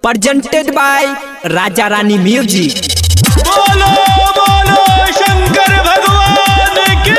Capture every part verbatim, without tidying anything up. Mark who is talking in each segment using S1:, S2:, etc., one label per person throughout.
S1: presented by Raja Rani Music।
S2: बोलो बोलो शंकर भगवान की।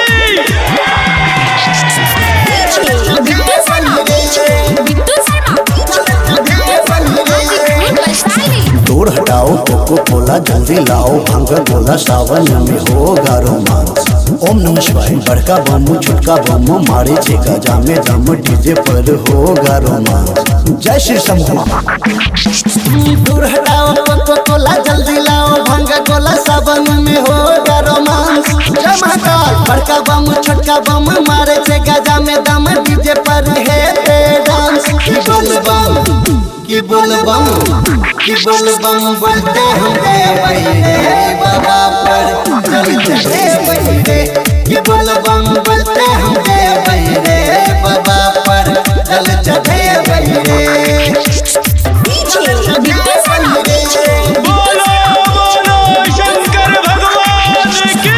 S3: दूर हटाओ कोको कोला जल्दी लाओ भांग गोला सावन में होगा रोमांस। ओम नमः शिवाय बड़का बम छुटका बम मारे छे गजा में दम डीजे पर होगा रोमांस। जय श्री शंभू। दूर हटाओ कोको कोला जल्दी लाओ भांग गोला सावन में होगा रोमांस। जय महाकाल बड़का बम छुटका बम मारे छे गजा में दम डीजे पर है डांस। बोल बम की बोल बम की बोल बम बोलते हम गए बाबा पर चल चले बहिरे। की बोल बम बोलते हम गए बाबा पर चल चले बहिरे।
S2: बोलो बोलो शंकर भगवान की।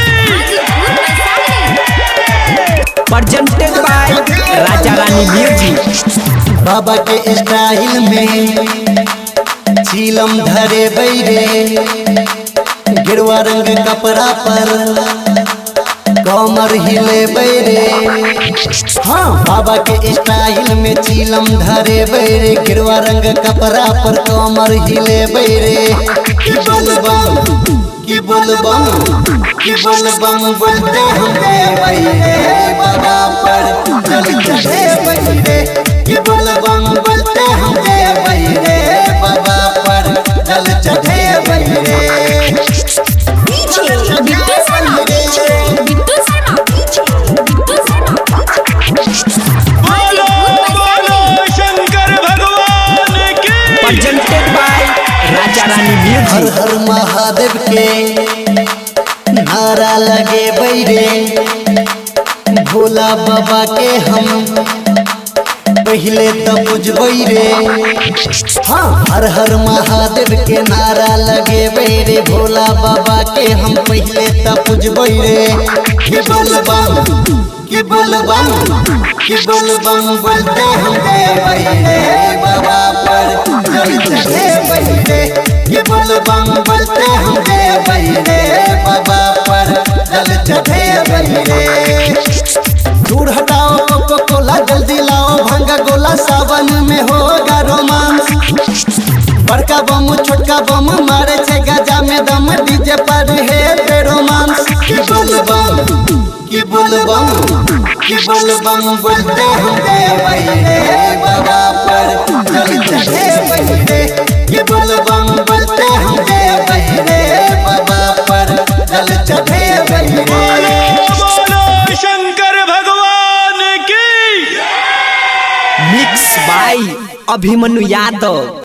S1: presented by Raja Rani Music।
S3: बाबा के स्टाइल में चीलम धरे बैरे गिरवा रंग कपड़ा पर कमर हिले बैरे। हाँ बाबा के स्टाइल में चीलम धरे बैरे गिरवा रंग कपड़ा पर कमर हिले बैरे। की बोल बम की बोल बम की बोल बम बोलते हम गए बाबा पर चल चले बैरे। की बोल बम बोलते हम गए बाबा पर चल चले बैरे।
S2: बोलो बोलो शंकर भगवान की।
S1: presented by Raja Rani
S3: Har
S1: Music।
S3: हर महादेव के नारा लगे बैरे भोला बाबा के हम पहले तो बुझबई रे। हाँ हर हर महादेव के नारा लगे बैरे भोला बाबा के हम पहले तो बुझबई रे। की बोल बम की बोल बम की बोल बम बोलते हम गए बाबा पर चल चले बहिरे। की बोल बम बोलते हम गए बाबा पर चल चले बहिरे। दूर हटाओ कोको कोला जल्दी लाओ भांगा गोला सावन में होगा रोमांस। बड़का बम छोटका बम मारे छे गजा में दम डीजे पर है रोमांस। की बोल बम की बोल बम की बोल बम बोलते हम गए बाबा पर चल चले बहिरे। की बोल बम बोलते हम गए बाबा पर चल चले बहिरे।
S2: बोलो बोलो शंकर भगवान की।
S1: Mix by Abhimanyu Yadav।